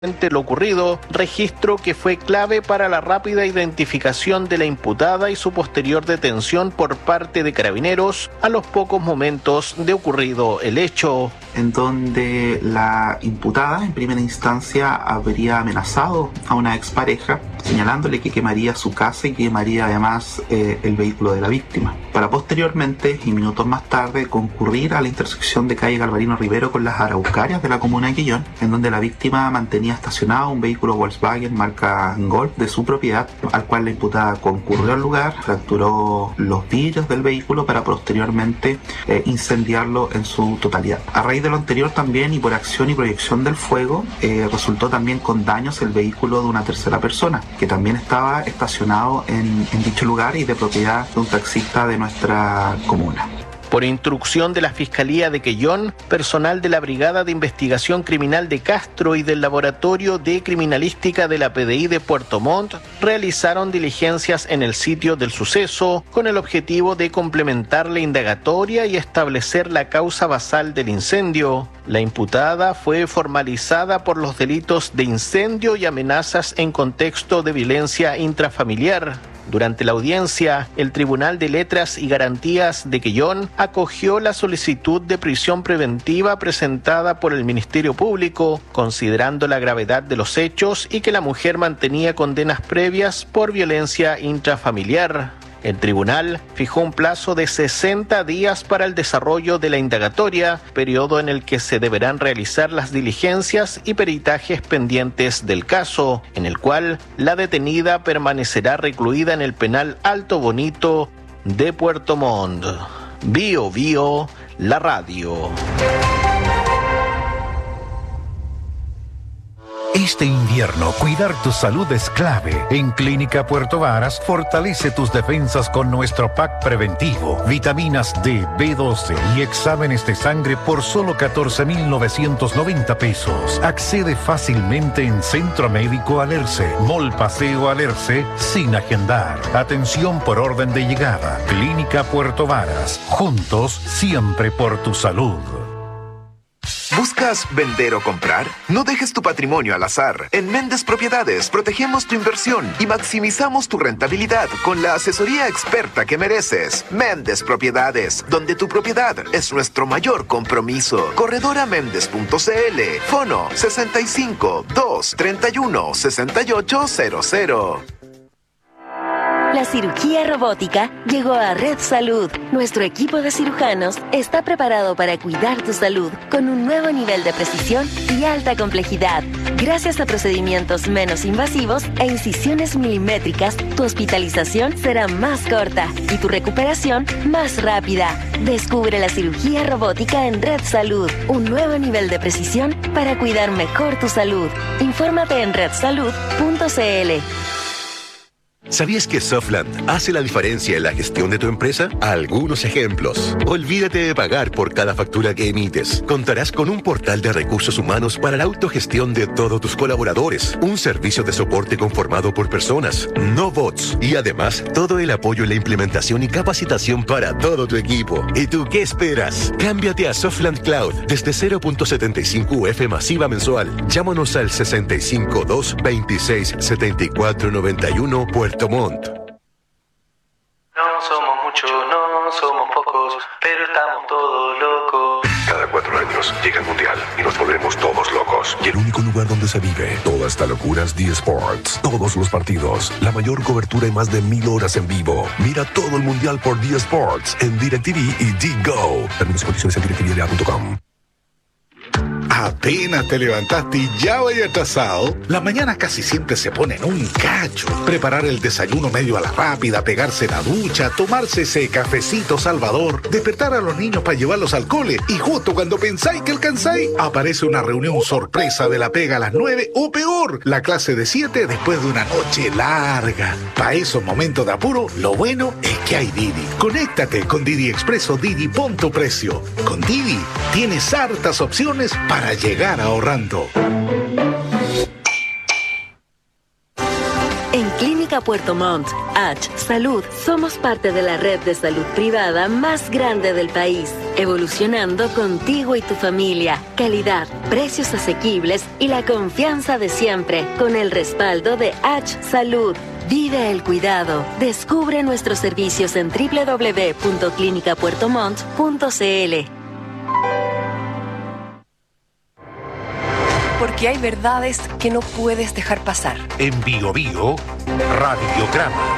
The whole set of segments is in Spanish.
lo ocurrido, registro que fue clave para la rápida identificación de la imputada y su posterior detención por parte de Carabineros a los pocos momentos de ocurrido el hecho. En donde la imputada en primera instancia habría amenazado a una expareja, señalándole que quemaría su casa y quemaría además el vehículo de la víctima, para posteriormente y minutos más tarde concurrir a la intersección de calle Galvarino Rivero con las Araucarias de la comuna de Quillón, en donde la víctima mantenía estacionado un vehículo Volkswagen marca Golf de su propiedad, al cual la imputada concurrió al lugar, fracturó los vidrios del vehículo para posteriormente incendiarlo en su totalidad. A raíz de lo anterior también, y por acción y proyección del fuego, resultó también con daños el vehículo de una tercera persona, que también estaba estacionado en dicho lugar y de propiedad de un taxista de nuestra comuna. Por instrucción de la Fiscalía de Quellón, personal de la Brigada de Investigación Criminal de Castro y del Laboratorio de Criminalística de la PDI de Puerto Montt realizaron diligencias en el sitio del suceso con el objetivo de complementar la indagatoria y establecer la causa basal del incendio. La imputada fue formalizada por los delitos de incendio y amenazas en contexto de violencia intrafamiliar. Durante la audiencia, el Tribunal de Letras y Garantías de Quellón acogió la solicitud de prisión preventiva presentada por el Ministerio Público, considerando la gravedad de los hechos y que la mujer mantenía condenas previas por violencia intrafamiliar. El tribunal fijó un plazo de 60 días para el desarrollo de la indagatoria, periodo en el que se deberán realizar las diligencias y peritajes pendientes del caso, en el cual la detenida permanecerá recluida en el penal Alto Bonito de Puerto Montt. Bio Bio, la radio. Este invierno, cuidar tu salud es clave. En Clínica Puerto Varas, fortalece tus defensas con nuestro pack preventivo. Vitaminas D, B12 y exámenes de sangre por solo 14,990 pesos. Accede fácilmente en Centro Médico Alerce, Mall Paseo Alerce, sin agendar. Atención por orden de llegada. Clínica Puerto Varas. Juntos, siempre por tu salud. ¿Buscas vender o comprar? No dejes tu patrimonio al azar. En Méndez Propiedades protegemos tu inversión y maximizamos tu rentabilidad con la asesoría experta que mereces. Méndez Propiedades, donde tu propiedad es nuestro mayor compromiso. Corredoraméndez.cl. Fono 65 2 31 6800. La cirugía robótica llegó a Red Salud. Nuestro equipo de cirujanos está preparado para cuidar tu salud con un nuevo nivel de precisión y alta complejidad. Gracias a procedimientos menos invasivos e incisiones milimétricas, tu hospitalización será más corta y tu recuperación más rápida. Descubre la cirugía robótica en Red Salud, un nuevo nivel de precisión para cuidar mejor tu salud. Infórmate en redsalud.cl. ¿Sabías que Softland hace la diferencia en la gestión de tu empresa? Algunos ejemplos. Olvídate de pagar por cada factura que emites. Contarás con un portal de recursos humanos para la autogestión de todos tus colaboradores. Un servicio de soporte conformado por personas, no bots. Y además, todo el apoyo en la implementación y capacitación para todo tu equipo. ¿Y tú qué esperas? Cámbiate a Softland Cloud desde 0.75 UF masiva mensual. Llámanos al 652 26 74 91 Puerto Montt. No somos muchos, no somos pocos, pero estamos todos locos. Cada 4 años llega el Mundial y nos volvemos todos locos. Y el único lugar donde se vive toda esta locura es D-Sports. Todos los partidos, la mayor cobertura y más de 1000 horas en vivo. Mira todo el Mundial por D-Sports en DirecTV y D-Go. Términos y condiciones en directvla.com. Apenas te levantaste y ya vaya atrasado. Las mañanas casi siempre se ponen un cacho. Preparar el desayuno medio a la rápida, pegarse la ducha, tomarse ese cafecito salvador, despertar a los niños para llevarlos al cole y justo cuando pensáis que alcanzáis, aparece una reunión sorpresa de la pega a las 9 o peor, la clase de 7 después de una noche larga. Para esos momentos de apuro, lo bueno es que hay Didi. Conéctate con Didi Express o Didi Pon tu Precio. Con Didi tienes hartas opciones para llegar ahorrando. En Clínica Clínica Puerto Montt, H Salud, somos parte de la red de salud privada más grande del país, evolucionando contigo y tu familia. Calidad, precios asequibles y la confianza de siempre, con el respaldo de H Salud. Vive el cuidado. Descubre nuestros servicios en www.clinicapuertomont.cl. Porque hay verdades que no puedes dejar pasar. En Bio Bio, Radiograma.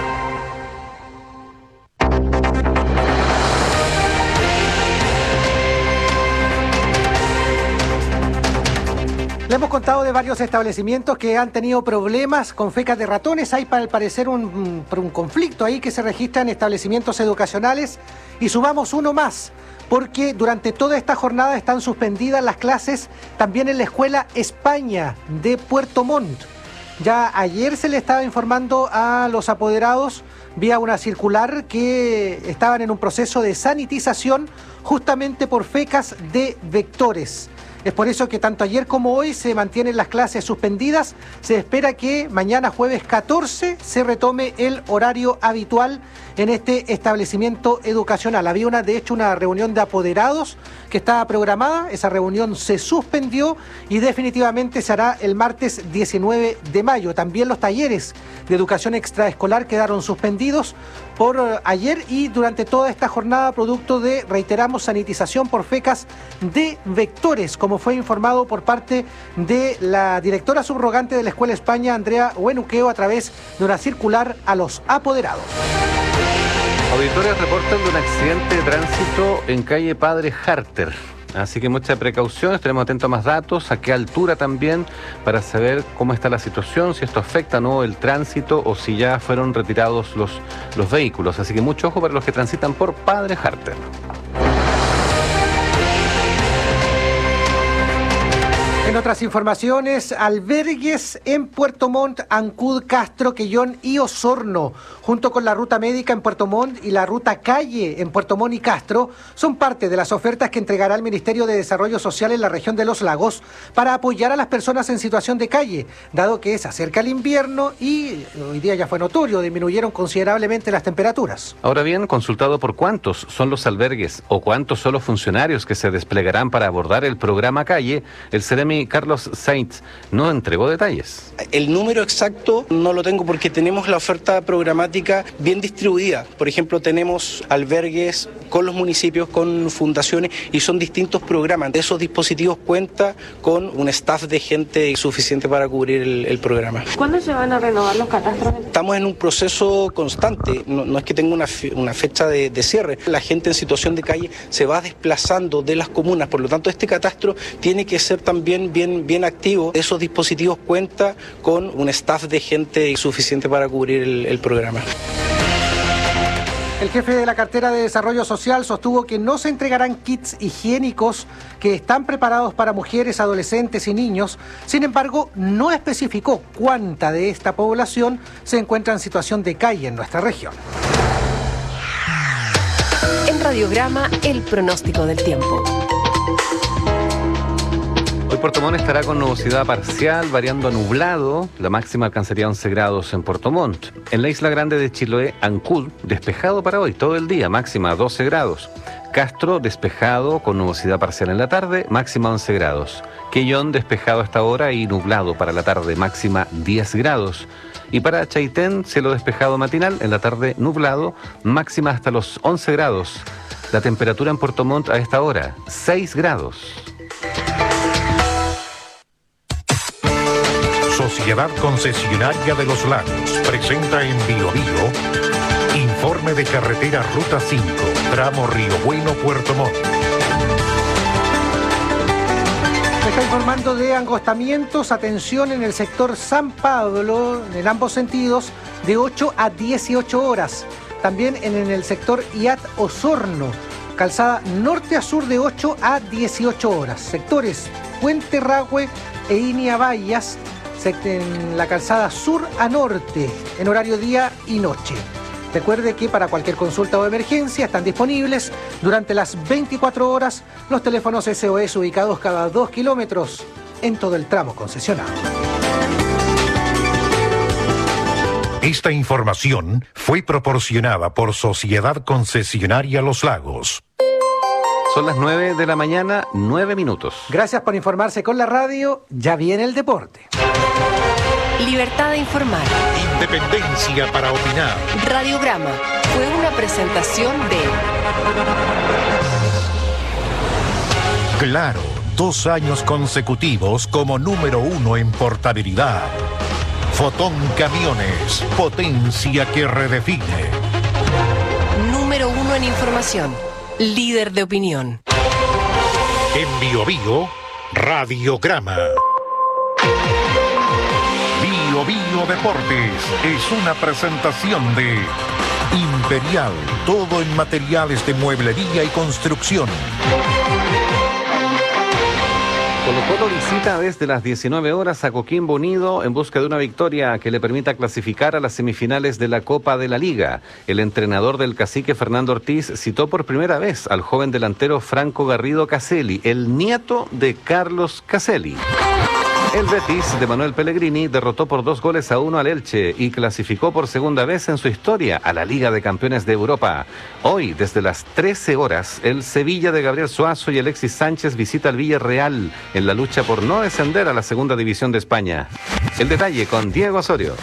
Le hemos contado de varios establecimientos que han tenido problemas con fecas de ratones. Hay, al parecer, un conflicto ahí que se registra en establecimientos educacionales. Y sumamos uno más, porque durante toda esta jornada están suspendidas las clases también en la Escuela España de Puerto Montt. Ya ayer se le estaba informando a los apoderados vía una circular que estaban en un proceso de sanitización justamente por fecas de vectores. Es por eso que tanto ayer como hoy se mantienen las clases suspendidas. Se espera que mañana jueves 14 se retome el horario habitual en este establecimiento educacional. Había de hecho una reunión de apoderados que estaba programada. Esa reunión se suspendió y definitivamente se hará el martes 19 de mayo. También los talleres de educación extraescolar quedaron suspendidos por ayer y durante toda esta jornada, producto de, reiteramos, sanitización por fecas de vectores, como fue informado por parte de la directora subrogante de la Escuela España, Andrea Huenuqueo, a través de una circular a los apoderados. Auditores reportan de un accidente de tránsito en calle Padre Harter. Así que mucha precaución, estaremos atentos a más datos, a qué altura también, para saber cómo está la situación, si esto afecta o no el tránsito o si ya fueron retirados los vehículos. Así que mucho ojo para los que transitan por Padre Harter. En otras informaciones, albergues en Puerto Montt, Ancud, Castro, Quellón y Osorno, junto con la ruta médica en Puerto Montt y la ruta calle en Puerto Montt y Castro, son parte de las ofertas que entregará el Ministerio de Desarrollo Social en la región de Los Lagos para apoyar a las personas en situación de calle, dado que se acerca el invierno y hoy día ya fue notorio, disminuyeron considerablemente las temperaturas. Ahora bien, consultado por cuántos son los albergues o cuántos son los funcionarios que se desplegarán para abordar el programa calle, el Ceremi Carlos Sainz no entregó detalles. El número exacto no lo tengo porque tenemos la oferta programática bien distribuida. Por ejemplo, tenemos albergues con los municipios, con fundaciones y son distintos programas. Esos dispositivos cuentan con un staff de gente suficiente para cubrir el programa. ¿Cuándo se van a renovar los catastros? Estamos en un proceso constante, no es que tenga una fecha de cierre. La gente en situación de calle se va desplazando de las comunas, por lo tanto este catastro tiene que ser también bien activo. Esos dispositivos cuentan con un staff de gente suficiente para cubrir el programa. El jefe de la cartera de Desarrollo Social sostuvo que no se entregarán kits higiénicos que están preparados para mujeres, adolescentes y niños. Sin embargo, no especificó cuánta de esta población se encuentra en situación de calle en nuestra región. En Radiograma, el pronóstico del tiempo. Hoy Puerto Montt estará con nubosidad parcial, variando a nublado. La máxima alcanzaría 11 grados en Puerto Montt. En la isla grande de Chiloé, Ancud, despejado para hoy, todo el día, máxima 12 grados. Castro, despejado, con nubosidad parcial en la tarde, máxima 11 grados. Quellón, despejado hasta ahora y nublado para la tarde, máxima 10 grados. Y para Chaitén, cielo despejado matinal, en la tarde nublado, máxima hasta los 11 grados. La temperatura en Puerto Montt a esta hora, 6 grados. Sociedad Concesionaria de Los Lagos presenta en Bio Bio informe de carretera Ruta 5, tramo Río Bueno, Puerto Montt. Se está informando de angostamientos, atención en el sector San Pablo, en ambos sentidos, de 8 a 18 horas. También en el sector IAT Osorno, calzada norte a sur de 8 a 18 horas. Sectores Puente Rahue e Inia Bayas, en la calzada sur a norte, en horario día y noche. Recuerde que para cualquier consulta o emergencia están disponibles durante las 24 horas los teléfonos SOS ubicados cada 2 kilómetros en todo el tramo concesionado. Esta información fue proporcionada por Sociedad Concesionaria Los Lagos. Son las 9 de la mañana, 9 minutos. Gracias por informarse con la radio. Ya viene el deporte. Libertad de informar. Independencia para opinar. Radiograma fue una presentación de... Claro, 2 años consecutivos como número 1 en portabilidad. Fotón Camiones, potencia que redefine. Número 1 en información. Líder de opinión. En Bio Bio, Radiograma. Bio Bio Deportes es una presentación de Imperial, todo en materiales de mueblería y construcción. Colo-Colo visita desde las 19 horas a Coquimbo Unido en busca de una victoria que le permita clasificar a las semifinales de la Copa de la Liga. El entrenador del Cacique, Fernando Ortiz, citó por primera vez al joven delantero Franco Garrido Caselli, el nieto de Carlos Caselli. El Betis de Manuel Pellegrini derrotó por 2-1 al Elche y clasificó por segunda vez en su historia a la Liga de Campeones de Europa. Hoy, desde las 13 horas, el Sevilla de Gabriel Suazo y Alexis Sánchez visita al Villarreal en la lucha por no descender a la segunda división de España. El detalle con Diego Osorio.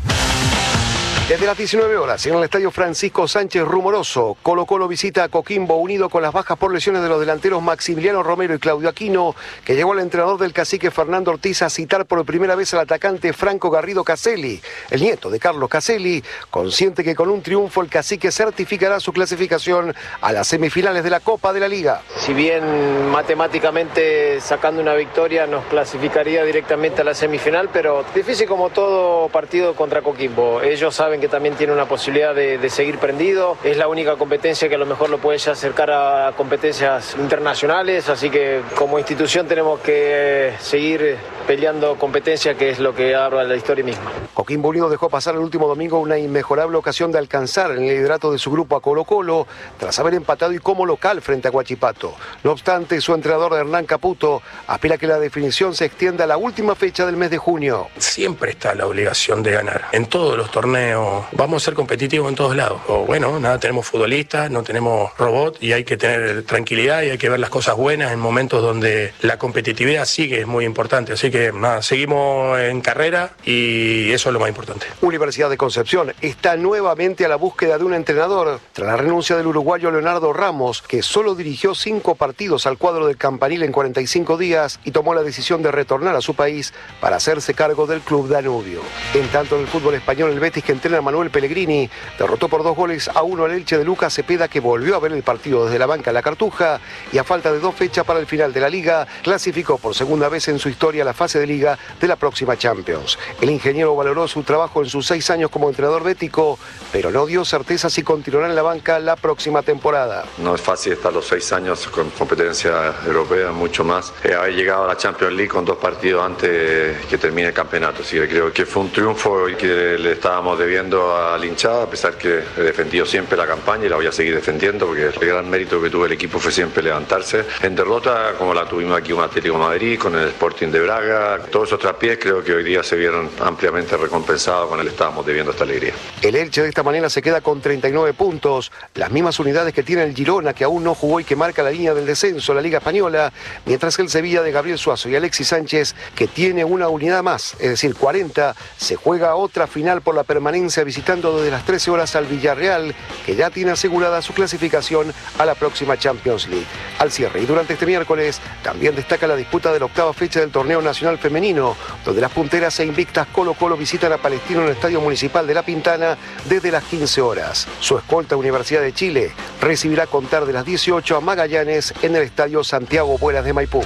Desde las 19 horas, en el estadio Francisco Sánchez Rumoroso, Colo-Colo visita a Coquimbo Unido con las bajas por lesiones de los delanteros Maximiliano Romero y Claudio Aquino, que llegó al entrenador del Cacique Fernando Ortiz a citar por primera vez al atacante Franco Garrido Caselli, el nieto de Carlos Caselli, consciente que con un triunfo el Cacique certificará su clasificación a las semifinales de la Copa de la Liga. Si bien matemáticamente sacando una victoria nos clasificaría directamente a la semifinal, pero difícil como todo partido contra Coquimbo. Ellos saben que también tiene una posibilidad de seguir prendido. Es la única competencia que a lo mejor lo puede ya acercar a competencias internacionales, así que como institución tenemos que seguir peleando competencia, que es lo que habla la historia misma. Coquimbo Unido dejó pasar el último domingo una inmejorable ocasión de alcanzar en el liderato de su grupo a Colo-Colo tras haber empatado y como local frente a Huachipato. No obstante, su entrenador Hernán Caputo aspira a que la definición se extienda a la última fecha del mes de junio. Siempre está la obligación de ganar. En todos los torneos vamos a ser competitivos en todos lados. O bueno, nada, tenemos futbolistas, no tenemos robot y hay que tener tranquilidad y hay que ver las cosas buenas en momentos donde la competitividad sigue, es muy importante. Así que nada, seguimos en carrera y eso es lo más importante. Universidad de Concepción está nuevamente a la búsqueda de un entrenador tras la renuncia del uruguayo Leonardo Ramos, que solo dirigió 5 partidos al cuadro del Campanil en 45 días y tomó la decisión de retornar a su país para hacerse cargo del club Danubio. En tanto, en el fútbol español, el Betis, que entrena a Manuel Pellegrini, derrotó por 2-1 al Elche de Lucas Cepeda, que volvió a ver el partido desde la banca en la Cartuja y a falta de 2 fechas para el final de la Liga, clasificó por segunda vez en su historia la fase de Liga de la próxima Champions. El ingeniero valoró su trabajo en sus 6 años como entrenador bético, pero no dio certeza si continuará en la banca la próxima temporada. No es fácil estar los 6 años con competencia europea, mucho más. Haber llegado a la Champions League con 2 partidos antes que termine el campeonato, así que creo que fue un triunfo y que le estábamos debiendo a la hinchada, a pesar que he defendido siempre la campaña y la voy a seguir defendiendo, porque el gran mérito que tuvo el equipo fue siempre levantarse. En derrota, como la tuvimos aquí con Atlético de Madrid, con el Sporting de Braga, todos esos traspiés creo que hoy día se vieron ampliamente recompensados con el estábamos debiendo esta alegría. El Elche de esta manera se queda con 39 puntos, las mismas unidades que tiene el Girona, que aún no jugó y que marca la línea del descenso, la Liga Española, mientras que el Sevilla de Gabriel Suazo y Alexis Sánchez, que tiene una unidad más, es decir, 40, se juega otra final por la permanencia visitando desde las 13 horas al Villarreal, que ya tiene asegurada su clasificación a la próxima Champions League. Al cierre y durante este miércoles también destaca la disputa de la 8ª fecha del torneo nacional femenino, donde las punteras e invictas Colo-Colo visitan a Palestino en el Estadio Municipal de La Pintana desde las 15 horas. Su escolta Universidad de Chile recibirá a contar de las 18 a Magallanes en el Estadio Santiago Buenas de Maipú.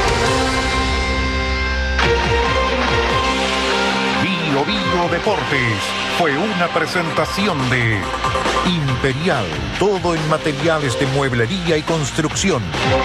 Bio Bio Deportes fue una presentación de Imperial, todo en materiales de mueblería y construcción.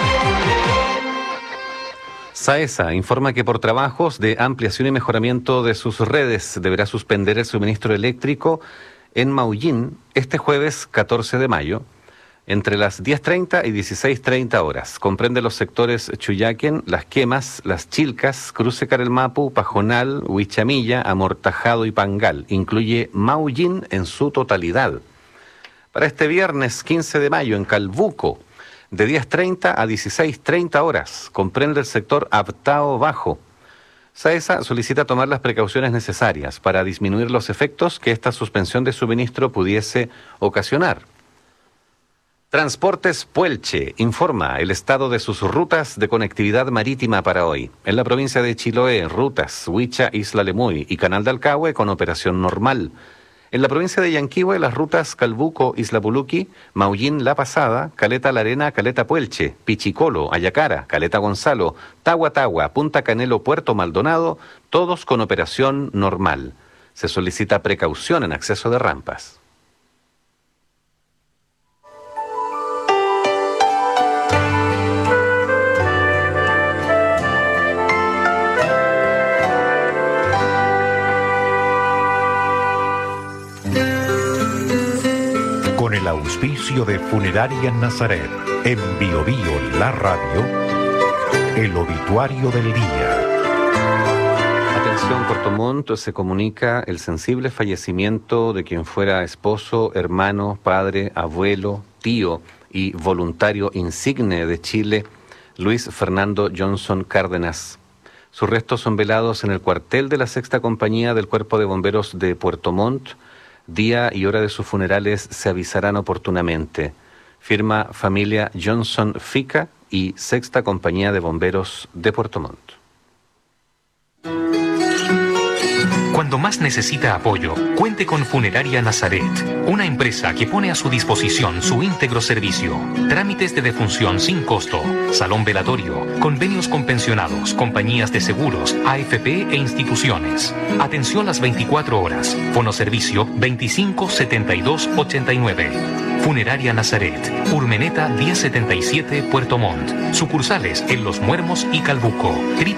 SAESA informa que por trabajos de ampliación y mejoramiento de sus redes deberá suspender el suministro eléctrico en Maullín este jueves 14 de mayo. entre las 10:30 y 16:30 horas. Comprende los sectores Chuyaquen, Las Quemas, Las Chilcas, Cruce Carelmapu, Pajonal, Huichamilla, Amortajado y Pangal. Incluye Maullín en su totalidad. Para este viernes 15 de mayo en Calbuco, de 10:30 a 16:30 horas. Comprende el sector Aptao Bajo. SAESA solicita tomar las precauciones necesarias para disminuir los efectos que esta suspensión de suministro pudiese ocasionar. Transportes Puelche informa el estado de sus rutas de conectividad marítima para hoy. En la provincia de Chiloé, rutas Huicha, Isla Lemuy y Canal de Alcahue con operación normal. En la provincia de Yanquihue, las rutas Calbuco, Isla Puluqui, Maullín, La Pasada, Caleta La Arena, Caleta Puelche, Pichicolo, Ayacara, Caleta Gonzalo, Tagua Tagua, Punta Canelo, Puerto Maldonado, todos con operación normal. Se solicita precaución en acceso de rampas. Con el auspicio de Funeraria Nazaret, en Bio Bio La Radio, el obituario del día. Atención, Puerto Montt, se comunica el sensible fallecimiento de quien fuera esposo, hermano, padre, abuelo, tío y voluntario insigne de Chile, Luis Fernando Johnson Cárdenas. Sus restos son velados en el cuartel de la 6ª Compañía del Cuerpo de Bomberos de Puerto Montt. Día y hora de sus funerales se avisarán oportunamente. Firma familia Johnson Fica y 6ª Compañía de Bomberos de Puerto Montt. Cuando más necesita apoyo, cuente con Funeraria Nazaret, una empresa que pone a su disposición su íntegro servicio. Trámites de defunción sin costo, salón velatorio, convenios con pensionados, compañías de seguros, AFP e instituciones. Atención las 24 horas. Fonoservicio 25 72 89. Funeraria Nazaret, Urmeneta 1077, Puerto Montt. Sucursales en Los Muermos y Calbuco.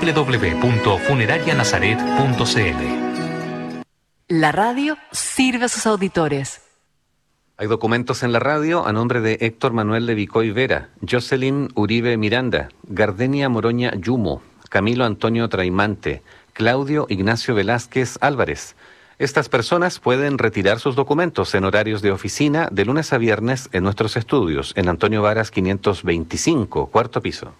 www.funerarianazaret.cl. La radio sirve a sus auditores. Hay documentos en la radio a nombre de Héctor Manuel Levicoy Vera, Jocelyn Uribe Miranda, Gardenia Moroña Yumo, Camilo Antonio Traimante, Claudio Ignacio Velázquez Álvarez. Estas personas pueden retirar sus documentos en horarios de oficina de lunes a viernes en nuestros estudios, en Antonio Varas 525, cuarto piso.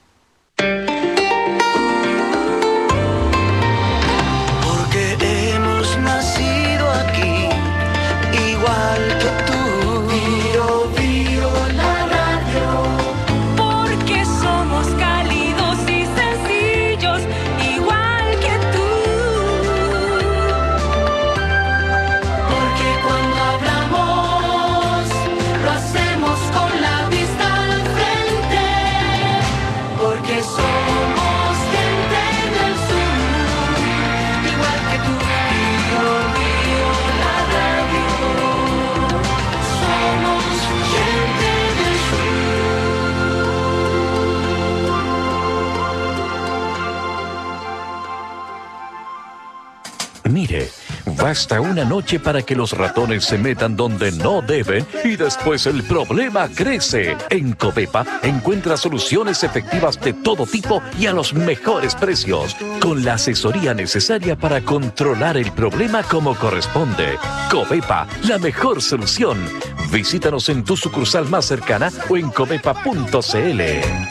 Mire, basta una noche para que los ratones se metan donde no deben y después el problema crece. En Covepa encuentra soluciones efectivas de todo tipo y a los mejores precios, con la asesoría necesaria para controlar el problema como corresponde. Covepa, la mejor solución. Visítanos en tu sucursal más cercana o en covepa.cl.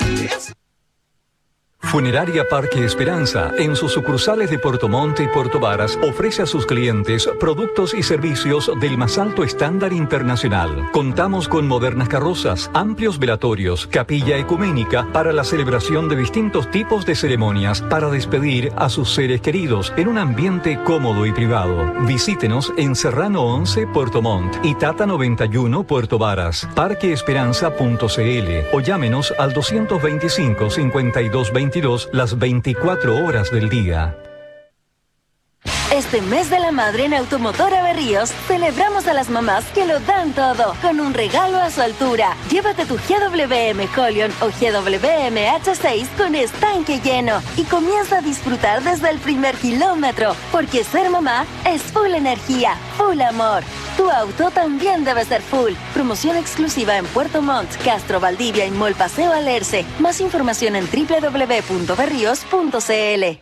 Funeraria Parque Esperanza, en sus sucursales de Puerto Montt y Puerto Varas, ofrece a sus clientes productos y servicios del más alto estándar internacional. Contamos con modernas carrozas, amplios velatorios, capilla ecuménica para la celebración de distintos tipos de ceremonias para despedir a sus seres queridos en un ambiente cómodo y privado. Visítenos en Serrano 11, Puerto Montt y Tata 91, Puerto Varas, parqueesperanza.cl o llámenos al 225-5222 las 24 horas del día. Este mes de la madre en Automotora Berríos celebramos a las mamás que lo dan todo con un regalo a su altura. Llévate tu GWM Colion o GWM H6 con estanque lleno y comienza a disfrutar desde el primer kilómetro, porque ser mamá es full energía, full amor. tu auto también debe ser full. Promoción exclusiva en Puerto Montt, Castro, Valdivia y Mall Paseo Alerce. Más información en www.berrios.cl.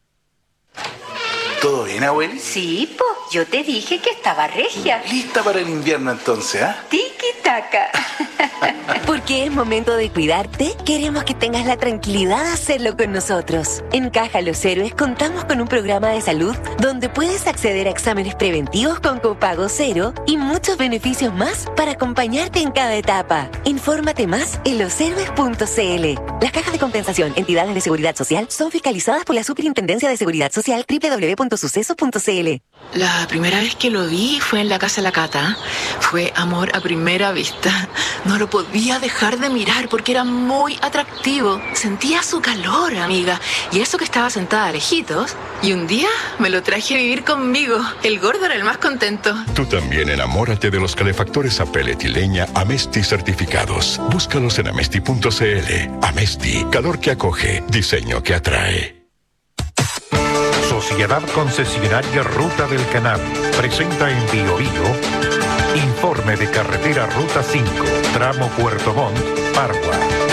¿Todo bien, abueli? Sí, po. Yo te dije que estaba regia. Lista para el invierno entonces, ¿ah? Tiki-taka. Porque es momento de cuidarte, queremos que tengas la tranquilidad de hacerlo con nosotros. En Caja Los Héroes contamos con un programa de salud donde puedes acceder a exámenes preventivos con copago cero y muchos beneficios más para acompañarte en cada etapa. Infórmate más en loshéroes.cl. Las cajas de compensación, entidades de seguridad social, son fiscalizadas por la Superintendencia de Seguridad Social, www.sucesos.cl. La primera vez que lo vi fue en la casa de la Cata. Fue amor a primera vista. No lo podía dejar de mirar porque era muy atractivo. Sentía su calor, amiga. Y eso que estaba sentada lejitos. Y un día me lo traje a vivir conmigo. El gordo era el más contento. Tú también enamórate de los calefactores a pellet y leña Amesti certificados. Búscalos en amesti.cl. Amesti, calor que acoge, diseño que atrae. Sociedad Concesionaria Ruta del Canal presenta en Biobío informe de carretera Ruta 5, tramo Puerto Montt, Pargua.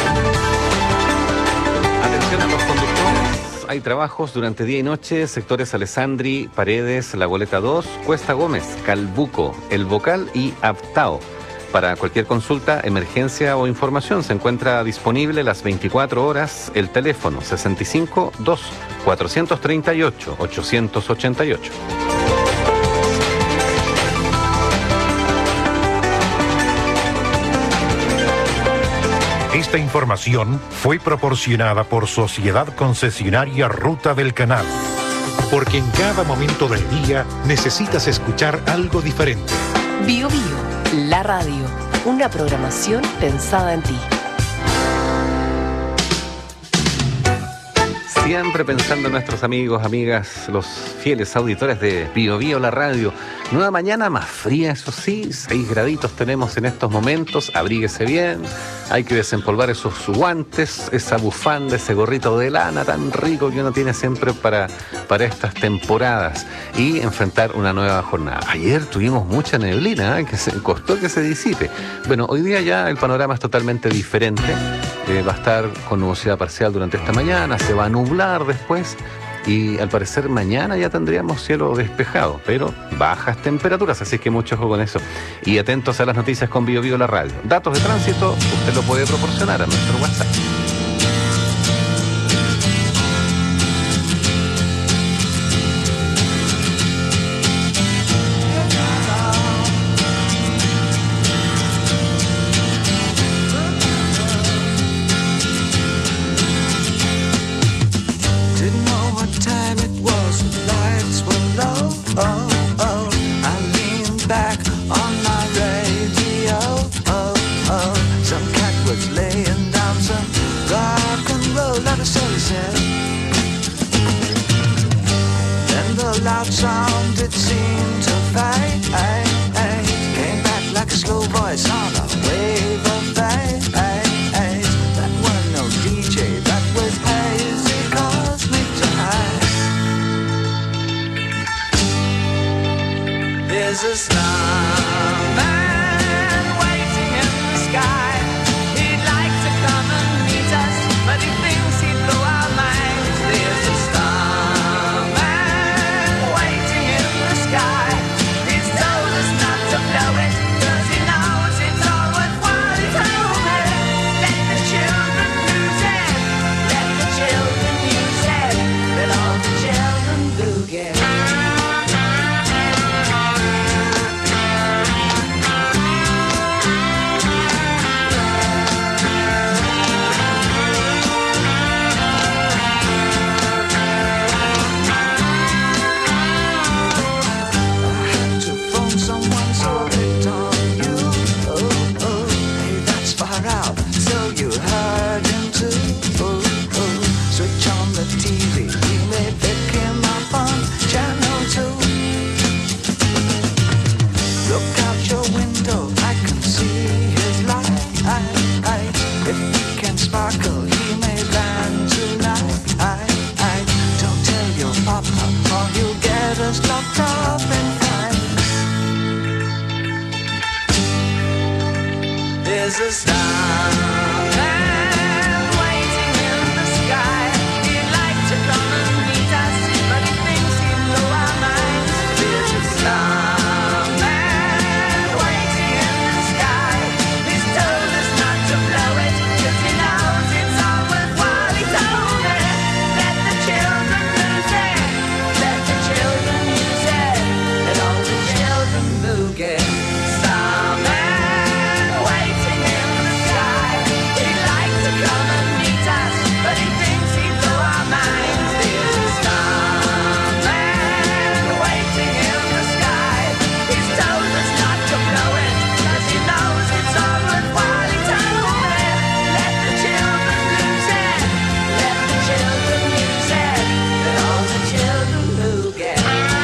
Atención a los conductores, hay trabajos durante día y noche, sectores Alessandri, Paredes, La Goleta 2, Cuesta Gómez, Calbuco, El Bocal y Aptao. Para cualquier consulta, emergencia o información se encuentra disponible las 24 horas el teléfono 65 2 438 888. Esta información fue proporcionada por Sociedad Concesionaria Ruta del Canal. Porque en cada momento del día necesitas escuchar algo diferente. Bio Bio, la radio, una programación pensada en ti. Siempre pensando en nuestros amigos, amigas, los fieles auditores de Bio Bio, la radio. Nueva mañana más fría, eso sí, 6 graditos tenemos en estos momentos, abríguese bien, hay que desempolvar esos guantes, esa bufanda, ese gorrito de lana tan rico que uno tiene siempre para estas temporadas y enfrentar una nueva jornada. Ayer tuvimos mucha neblina, que costó que se disipe. Bueno, hoy día ya el panorama es totalmente diferente, va a estar con nubosidad parcial durante esta mañana, se va a nublar después. Y al parecer mañana ya tendríamos cielo despejado, pero bajas temperaturas, así que mucho ojo con eso. Y atentos a las noticias con Bio Bio la radio. Datos de tránsito, usted lo puede proporcionar a nuestro WhatsApp. There's a starman waiting in the sky. He'd like to come and meet us, but he thinks he'd blow our minds. There's a starman waiting in the sky. He's told us not to blow it, 'cause he knows it's all worthwhile. He told me, let the children lose it, let the children use it, let all the children boogie. Starman waiting in the sky. He'd like to come and meet us, but he thinks he'd blow our minds. There's a starman waiting in the sky. He's told us not to blow it, 'cause he knows it's all worthwhile. He told me, let the children lose it, let the children use it, let all the children boogie.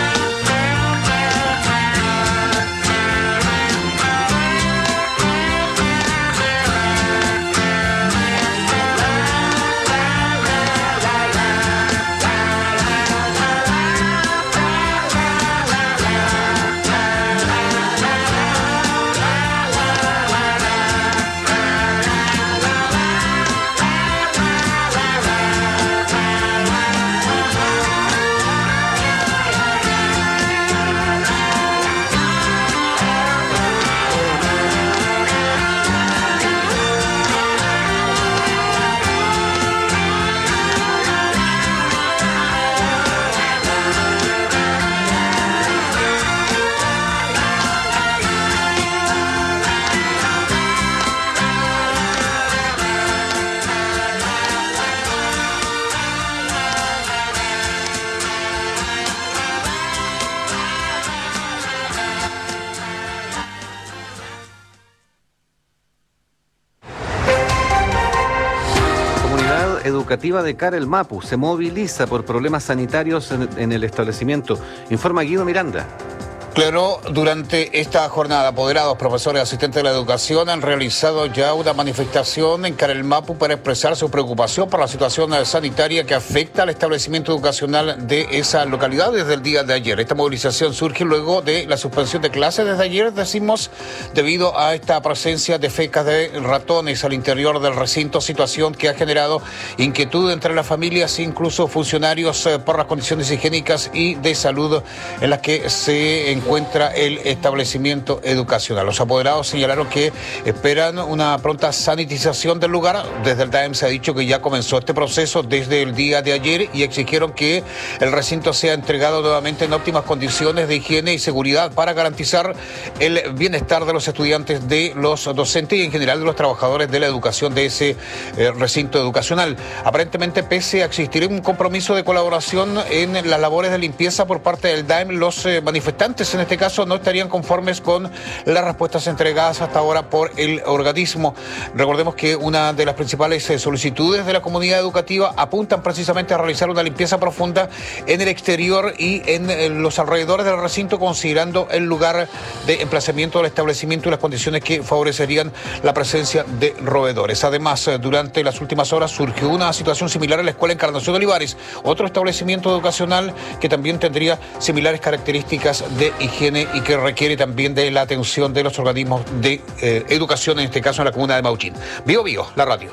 Comunidad educativa de Carel Mapu se moviliza por problemas sanitarios en el establecimiento. Informa Guido Miranda. Claro, durante esta jornada, apoderados, profesores y asistentes de la educación han realizado ya una manifestación en Carel Mapu para expresar su preocupación por la situación sanitaria que afecta al establecimiento educacional de esa localidad desde el día de ayer. Esta movilización surge luego de la suspensión de clases desde ayer, decimos, debido a esta presencia de fecas de ratones al interior del recinto, situación que ha generado inquietud entre las familias e incluso funcionarios por las condiciones higiénicas y de salud en las que se encuentra el establecimiento educacional. Los apoderados señalaron que esperan una pronta sanitización del lugar. Desde el DAEM se ha dicho que ya comenzó este proceso desde el día de ayer y exigieron que el recinto sea entregado nuevamente en óptimas condiciones de higiene y seguridad para garantizar el bienestar de los estudiantes, de los docentes y en general de los trabajadores de la educación de ese recinto educacional. Aparentemente, pese a existir un compromiso de colaboración en las labores de limpieza por parte del DAEM, los manifestantes en este caso no estarían conformes con las respuestas entregadas hasta ahora por el organismo. Recordemos que una de las principales solicitudes de la comunidad educativa apuntan precisamente a realizar una limpieza profunda en el exterior y en los alrededores del recinto, considerando el lugar de emplazamiento del establecimiento y las condiciones que favorecerían la presencia de roedores. Además, durante las últimas horas surgió una situación similar en la Escuela Encarnación de Olivares, otro establecimiento educacional que también tendría similares características de higiene y que requiere también de la atención de los organismos de educación, en este caso en la comuna de Maullín. Bio Bio, la radio.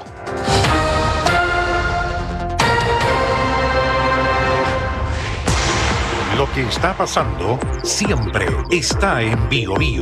Lo que está pasando siempre está en Bio Bio.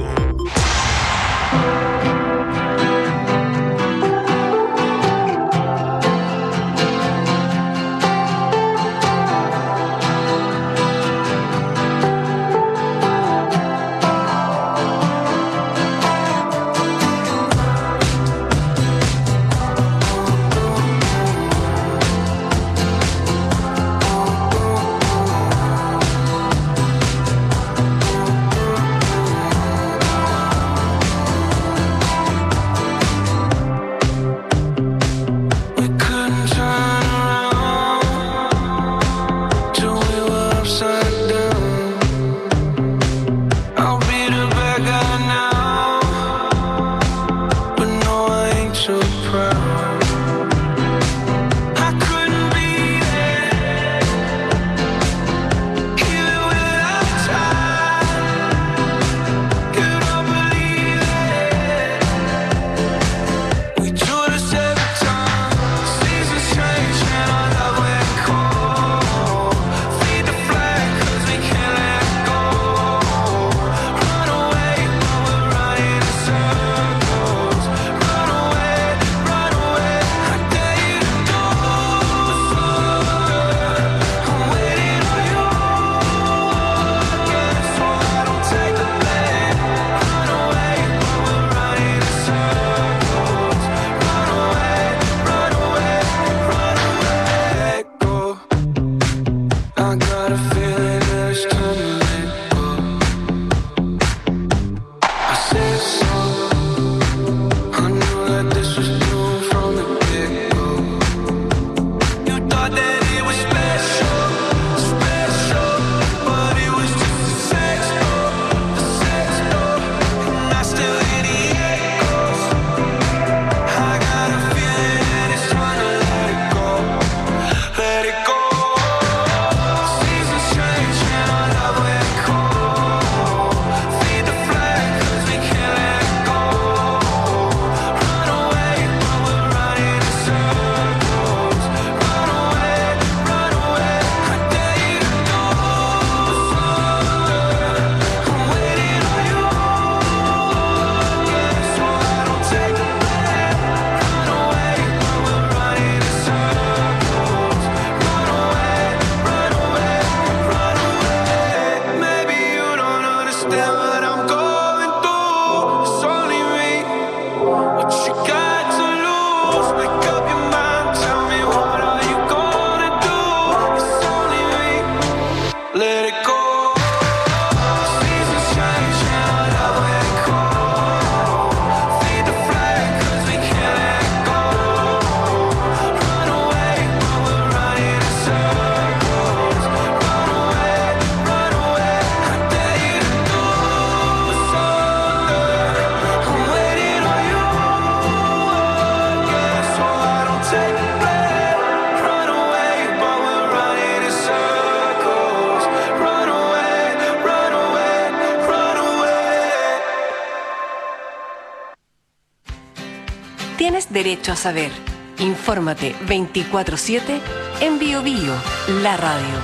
Tienes derecho a saber. Infórmate 24/7 en Bio Bio, la radio.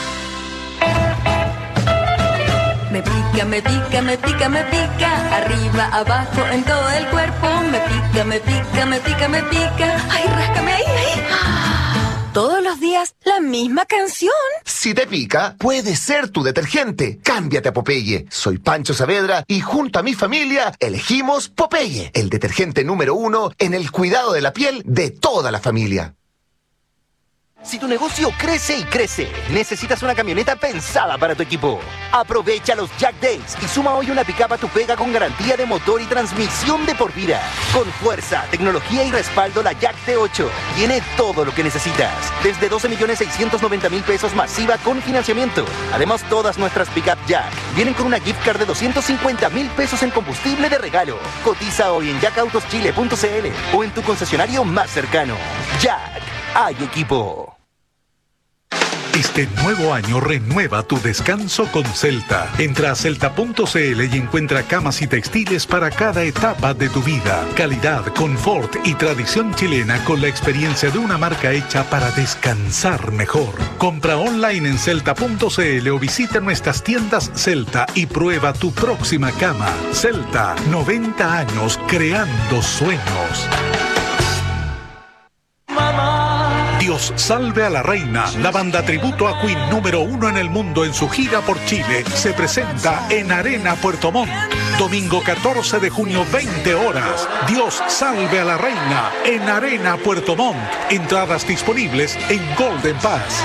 Me pica, me pica, me pica, me pica. Arriba, abajo, en todo el cuerpo. Me pica, me pica, me pica, me pica. Ay, ráscame ahí, ahí. Todos los días, la misma canción. Si te pica, puede ser tu detergente. Cámbiate a Popeye. Soy Pancho Saavedra y junto a mi familia elegimos Popeye, el detergente número 1 en el cuidado de la piel de toda la familia. Si tu negocio crece y crece, necesitas una camioneta pensada para tu equipo. Aprovecha los Jack Days y suma hoy una pick-up a tu pega con garantía de motor y transmisión de por vida. Con fuerza, tecnología y respaldo, la Jack T8 tiene todo lo que necesitas. Desde 12.690.000 pesos masiva con financiamiento. Además, todas nuestras pick-up Jack vienen con una gift card de 250.000 pesos en combustible de regalo. Cotiza hoy en jackautoschile.cl o en tu concesionario más cercano. Jack, hay equipo. Este nuevo año renueva tu descanso con Celta. Entra a celta.cl y encuentra camas y textiles para cada etapa de tu vida. Calidad, confort y tradición chilena con la experiencia de una marca hecha para descansar mejor. Compra online en celta.cl o visita nuestras tiendas Celta y prueba tu próxima cama. Celta, 90 años creando sueños. Dios salve a la reina, la banda tributo a Queen número 1 en el mundo en su gira por Chile, se presenta en Arena Puerto Montt. Domingo 14 de junio, 20 horas. Dios salve a la reina en Arena Puerto Montt. Entradas disponibles en Golden Pass.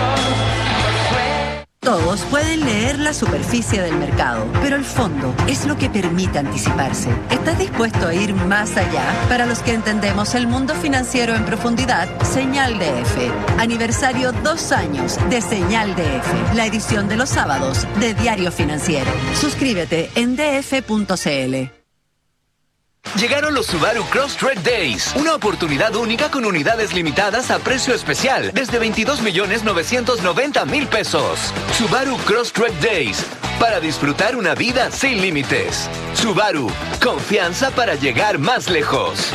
Todos pueden leer la superficie del mercado, pero el fondo es lo que permite anticiparse. ¿Estás dispuesto a ir más allá? Para los que entendemos el mundo financiero en profundidad, Señal DF. Aniversario 2 años de Señal DF, la edición de los sábados de Diario Financiero. Suscríbete en df.cl. Llegaron los Subaru Crosstrek Days, una oportunidad única con unidades limitadas a precio especial, desde 22.990.000 pesos. Subaru Crosstrek Days, para disfrutar una vida sin límites. Subaru, confianza para llegar más lejos.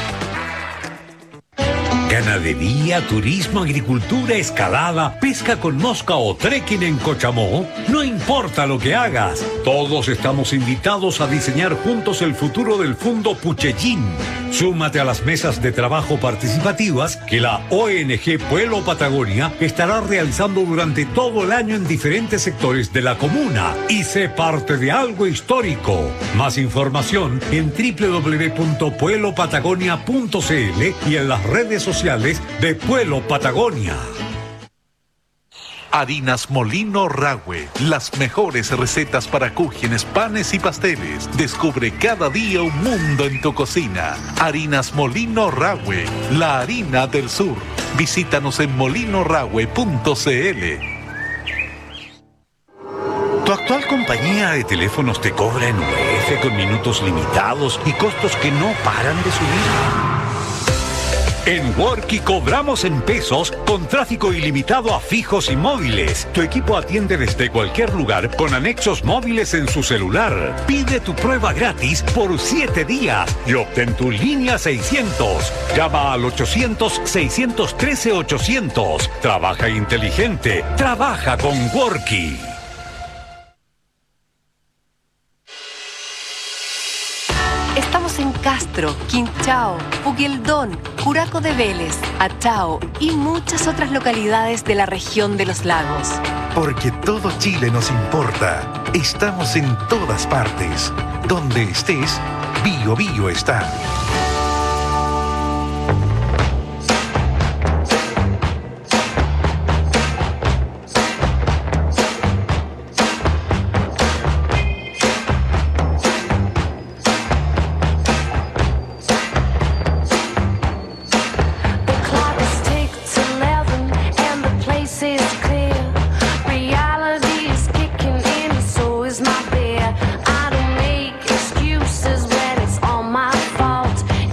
Ganadería, turismo, agricultura, escalada, pesca con mosca o trekking en Cochamó. No importa lo que hagas, todos estamos invitados a diseñar juntos el futuro del Fondo Puchellín. Súmate a las mesas de trabajo participativas que la ONG Pueblo Patagonia estará realizando durante todo el año en diferentes sectores de la comuna y sé parte de algo histórico. Más información en www.pueblopatagonia.cl y en las redes sociales de Pueblo Patagonia. Harinas Molino Rahue, las mejores recetas para cúgenes, panes y pasteles. Descubre cada día un mundo en tu cocina. Harinas Molino Rahue, la harina del sur. Visítanos en molinorahue.cl. ¿Tu actual compañía de teléfonos te cobra en UF con minutos limitados y costos que no paran de subir? En Worky cobramos en pesos con tráfico ilimitado a fijos y móviles. Tu equipo atiende desde cualquier lugar con anexos móviles en su celular. Pide tu prueba gratis por 7 días y obtén tu línea 600. Llama al 800-613-800. Trabaja inteligente. Trabaja con Worky. Estamos en Castro, Quinchao, Puqueldón, Curaco de Vélez, Achao y muchas otras localidades de la región de los lagos. Porque todo Chile nos importa. Estamos en todas partes. Donde estés, Bio Bio está. I don't make excuses when it's all my fault.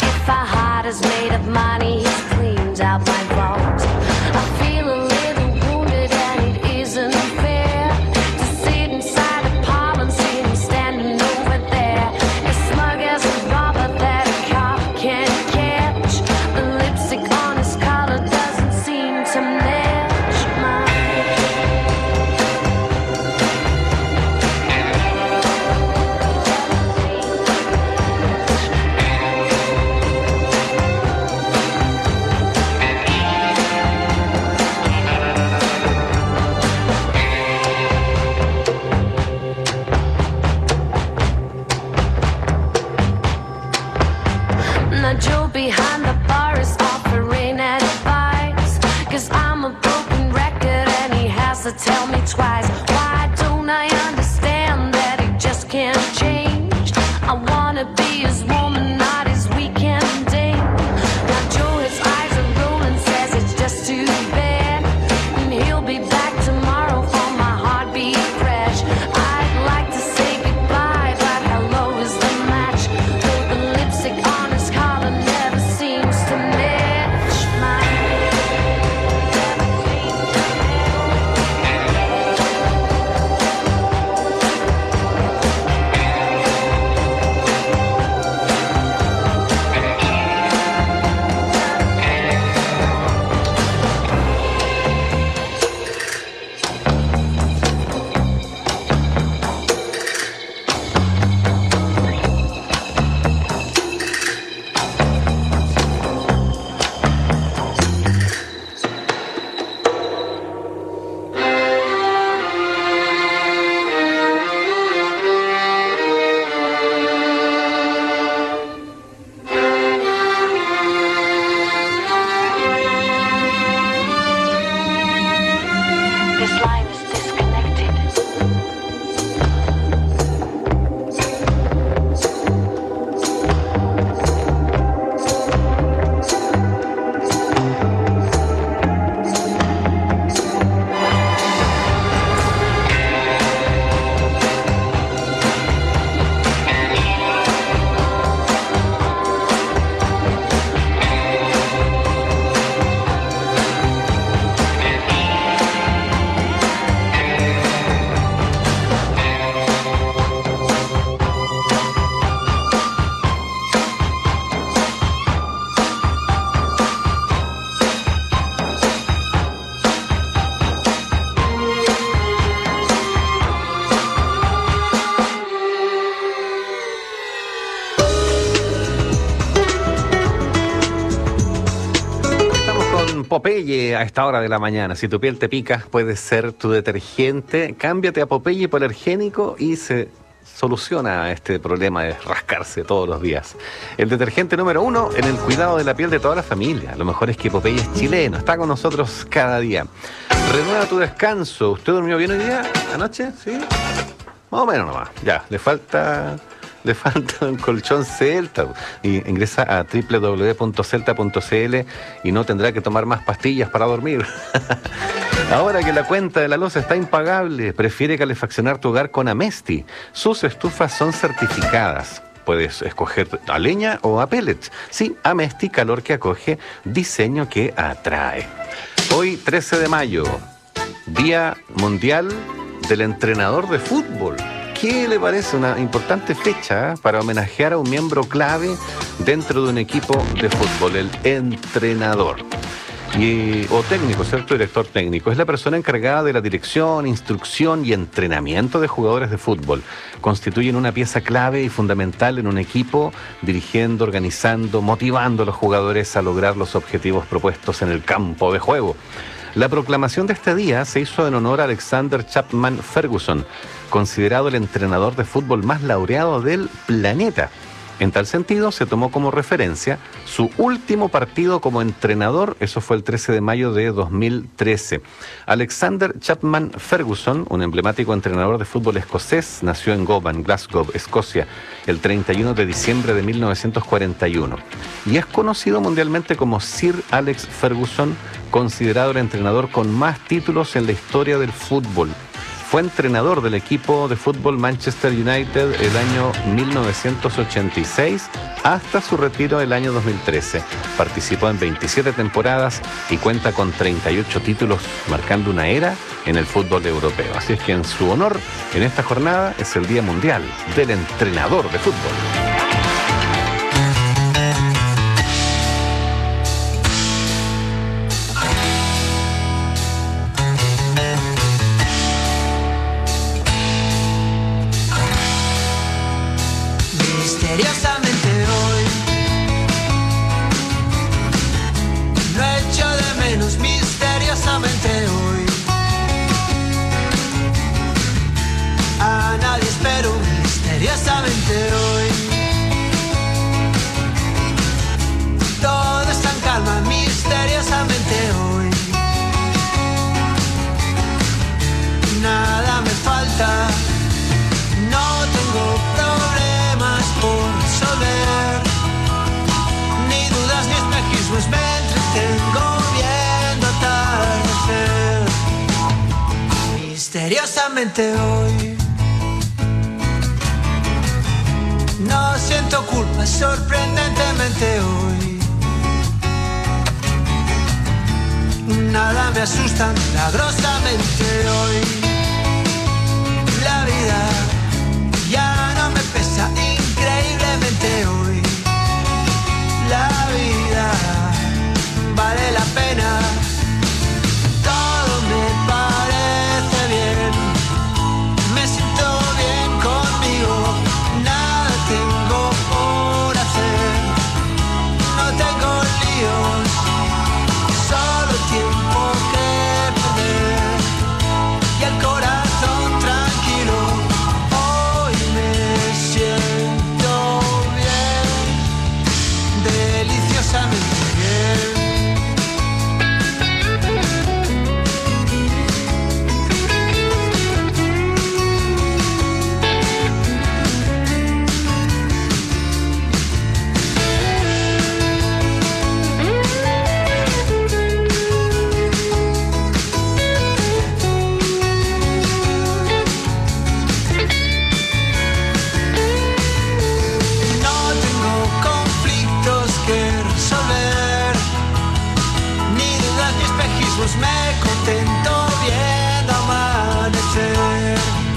twice. Why don't I understand that it just can't change? I wanna be his woman, not his weekend date. Now Joe, his eyes are rolling, says it's just too bad, and he'll be back tomorrow for my heartbeat crash. I'd like to say goodbye, but hello is the match. Though the lipstick on his collar never seems to match mine. This line is disconnected. Popeye a esta hora de la mañana. Si tu piel te pica, puede ser tu detergente. Cámbiate a Popeye hipoalergénico y se soluciona este problema de rascarse todos los días. El detergente número 1 en el cuidado de la piel de toda la familia. Lo mejor es que Popeye es chileno, está con nosotros cada día. Renueva tu descanso. ¿Usted durmió bien hoy día? ¿Anoche? ¿Sí? Más o menos nomás. Ya, le falta un colchón Celta y ingresa a www.celta.cl y no tendrá que tomar más pastillas para dormir. Ahora que la cuenta de la luz está impagable, prefiere calefaccionar tu hogar con Amesti. Sus estufas son certificadas. Puedes escoger a leña o a pellets. Sí, Amesti, calor que acoge, diseño que atrae. Hoy, 13 de mayo, Día Mundial del Entrenador de Fútbol. ¿Qué le parece una importante fecha para homenajear a un miembro clave dentro de un equipo de fútbol, el entrenador? O técnico, ¿cierto? Director técnico. Es la persona encargada de la dirección, instrucción y entrenamiento de jugadores de fútbol. Constituyen una pieza clave y fundamental en un equipo, dirigiendo, organizando, motivando a los jugadores a lograr los objetivos propuestos en el campo de juego. La proclamación de este día se hizo en honor a Alexander Chapman Ferguson, considerado el entrenador de fútbol más laureado del planeta. En tal sentido, se tomó como referencia su último partido como entrenador, eso fue el 13 de mayo de 2013. Alexander Chapman Ferguson, un emblemático entrenador de fútbol escocés, nació en Govan, Glasgow, Escocia, el 31 de diciembre de 1941. Y es conocido mundialmente como Sir Alex Ferguson, considerado el entrenador con más títulos en la historia del fútbol. Fue entrenador del equipo de fútbol Manchester United el año 1986 hasta su retiro el año 2013. Participó en 27 temporadas y cuenta con 38 títulos, marcando una era en el fútbol europeo. Así es que en su honor, en esta jornada es el Día Mundial del Entrenador de Fútbol. Misteriosamente hoy lo echo de menos, misteriosamente hoy a nadie espero, misteriosamente hoy todo está en calma, misteriosamente hoy peligrosamente hoy. No siento culpa, sorprendentemente hoy. Nada me asusta milagrosamente hoy. La vida ya no me pesa increíblemente hoy. La vida vale la pena. Todo me parece bien. Me siento bien conmigo. Nada tengo por hacer. No tengo líos. Solo tiempo que perder. Y el corazón tranquilo. Hoy me siento bien. Deliciosamente bien. Me contento viendo amanecer.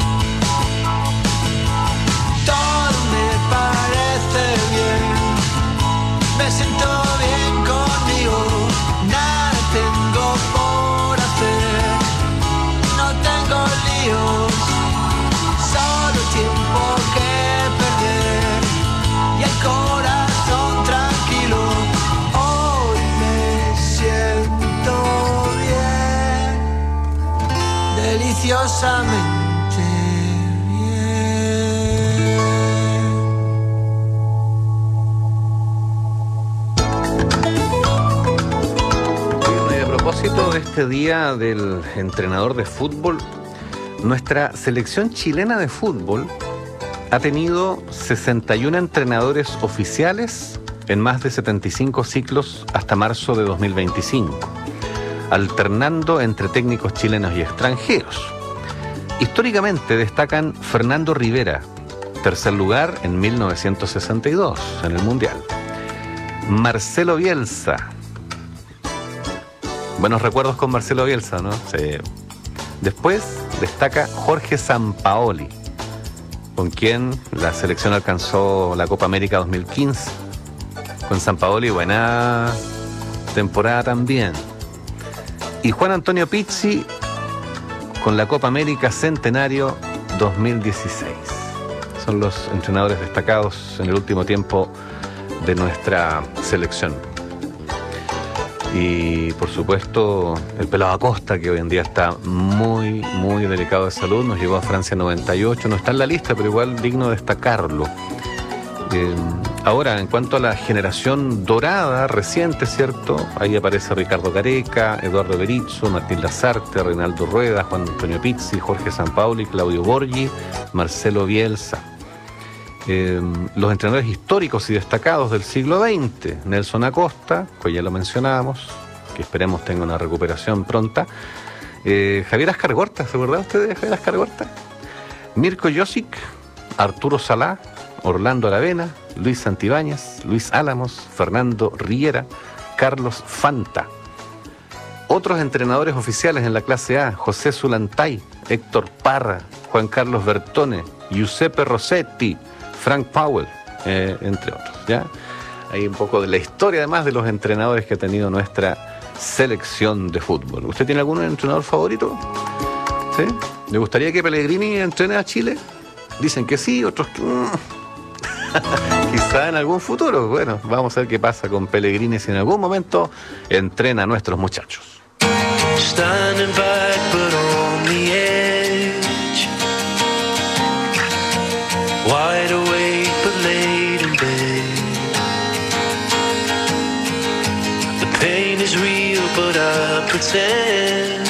Todo me parece bien. Me siento bien conmigo. Nada tengo por hacer. No tengo líos. Solo tiempo que perder. Y el corazón tranquilo. Hoy me siento deliciosamente bien. Y a propósito de este día del entrenador de fútbol, nuestra selección chilena de fútbol ha tenido 61 entrenadores oficiales en más de 75 ciclos hasta marzo de 2025. Alternando entre técnicos chilenos y extranjeros. Históricamente destacan Fernando Rivera, tercer lugar en 1962 en el Mundial. Marcelo Bielsa. Buenos recuerdos con Marcelo Bielsa, ¿no? Sí. Después destaca Jorge Sampaoli, con quien la selección alcanzó la Copa América 2015. Con Sampaoli, buena temporada también. Y Juan Antonio Pizzi con la Copa América Centenario 2016. Son los entrenadores destacados en el último tiempo de nuestra selección. Y por supuesto el Pelado Acosta, que hoy en día está muy, muy delicado de salud, nos llevó a Francia 98, no está en la lista, pero igual digno de destacarlo. Ahora, en cuanto a la generación dorada reciente, ¿cierto? Ahí aparece Ricardo Gareca, Eduardo Berizzo, Martín Lazarte, Reinaldo Rueda, Juan Antonio Pizzi, Jorge Sampaoli, Claudio Borghi, Marcelo Bielsa. Los entrenadores históricos y destacados del siglo XX, Nelson Acosta, que ya lo mencionábamos, que esperemos tenga una recuperación pronta. Javier Ascargorta, ¿se acuerda usted de Javier Ascargorta? Mirko Josic, Arturo Salá, Orlando Aravena, Luis Santibáñez, Luis Álamos, Fernando Riera, Carlos Fanta. Otros entrenadores oficiales en la clase A, José Zulantay, Héctor Parra, Juan Carlos Bertone, Giuseppe Rossetti, Frank Powell, entre otros, ¿ya? Hay un poco de la historia además de los entrenadores que ha tenido nuestra selección de fútbol. ¿Usted tiene algún entrenador favorito? ¿Sí? ¿Le gustaría que Pellegrini entrene a Chile? Dicen que sí, otros que... Quizá en algún futuro. Bueno, vamos a ver qué pasa con Pellegrini si en algún momento entrena a nuestros muchachos. Standing back but on the edge, wide awake but laid in bed. The pain is real but I pretend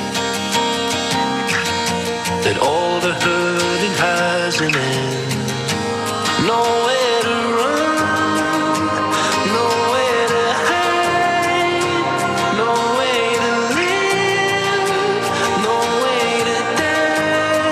that all the hurting has an end. Nowhere to run, nowhere to hide, no way to live, no way to die.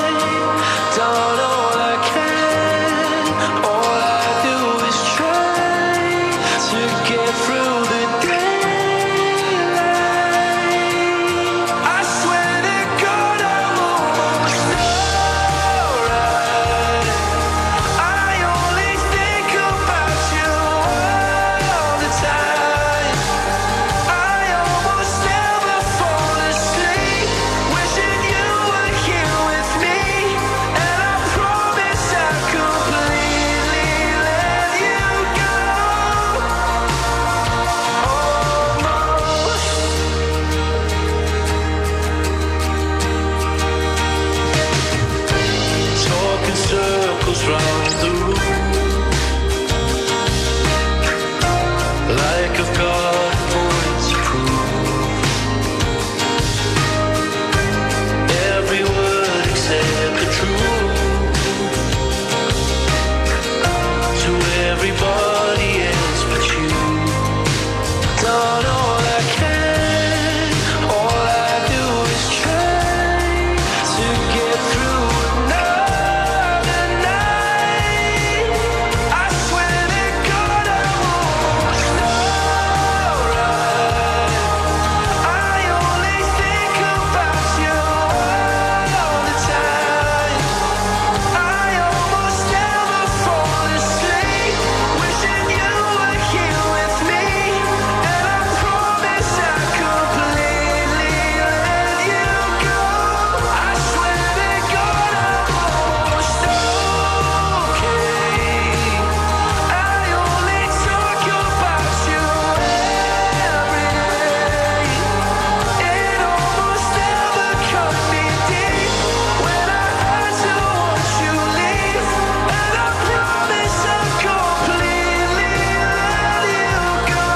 the roof, like I've got points to prove. Every word except the truth to everybody else but you. Done all I can, all I do is try to get through another night. I swear to God I'm almost alright. I only think about you all the time. I almost never fall asleep, wishing you were here with me. And I promise I completely let you go. I swear to God I'm almost okay. I only talk about you every day. It almost never cut me deep when I had to watch you leave. And I promise I'll completely let you go.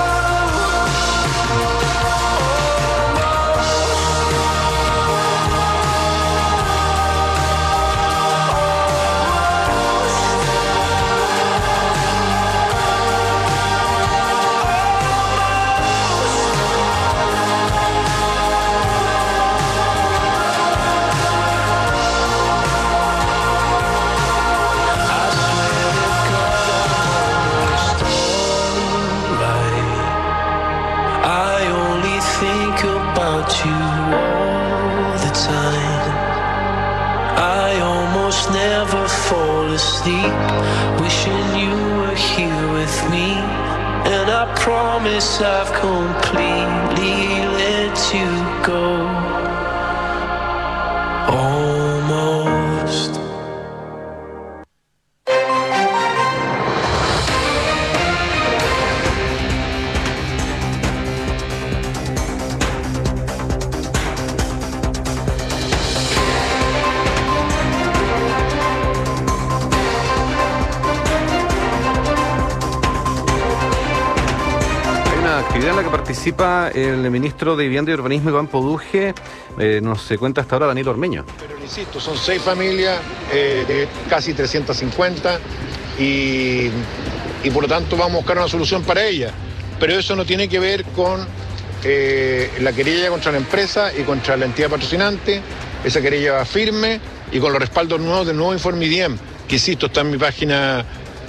I only think about you all the time. I almost never fall asleep, wishing you were here with me. And I promise I've completely let you go. Almost. Hay una actividad en la que participa el ministro de Vivienda y Urbanismo, Iván Poduje. Nos cuenta hasta ahora Daniel Ormeño. Pero insisto, son 6 familias de casi 350 y por lo tanto vamos a buscar una solución para ellas. Pero eso no tiene que ver con la querella contra la empresa y contra la entidad patrocinante. Esa querella va firme y con los respaldos nuevos del nuevo informe IDIEM, que insisto, está en mi página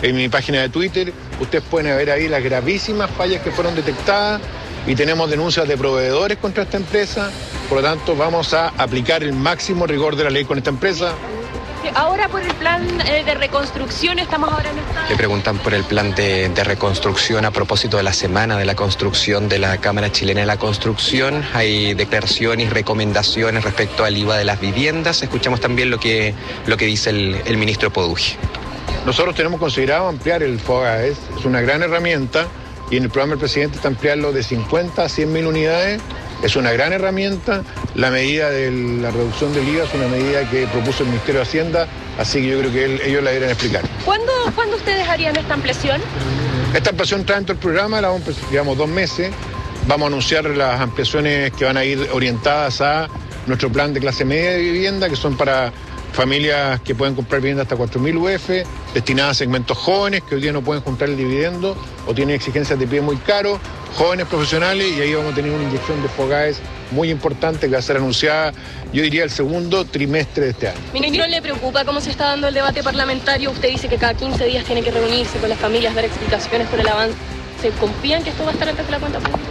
de Twitter. Ustedes pueden ver ahí las gravísimas fallas que fueron detectadas y tenemos denuncias de proveedores contra esta empresa. Por lo tanto, vamos a aplicar el máximo rigor de la ley con esta empresa. Ahora por el plan de reconstrucción, estamos ahora en esta... Le preguntan por el plan de reconstrucción a propósito de la semana de la construcción de la Cámara Chilena de la Construcción. Hay declaraciones y recomendaciones respecto al IVA de las viviendas. Escuchamos también lo que dice el ministro Poduje. Nosotros tenemos considerado ampliar el FOGAES, es una gran herramienta y en el programa del presidente está ampliarlo de 50 a 100.000 unidades. Es una gran herramienta. La medida de la reducción del IVA es una medida que propuso el Ministerio de Hacienda, así que yo creo que ellos la deberán explicar. ¿Cuándo ustedes harían esta ampliación? Esta ampliación está dentro del programa, la vamos, digamos, 2 meses. Vamos a anunciar las ampliaciones que van a ir orientadas a nuestro plan de clase media de vivienda, que son para familias que pueden comprar vivienda hasta 4.000 UF, destinadas a segmentos jóvenes que hoy día no pueden juntar el dividendo o tienen exigencias de pie muy caros, jóvenes profesionales, y ahí vamos a tener una inyección de FOGAES muy importante que va a ser anunciada, yo diría, el segundo trimestre de este año. Ministro, ¿le preocupa cómo se está dando el debate parlamentario? Usted dice que cada 15 días tiene que reunirse con las familias, dar explicaciones por el avance. ¿Se confían que esto va a estar antes de la cuenta pública?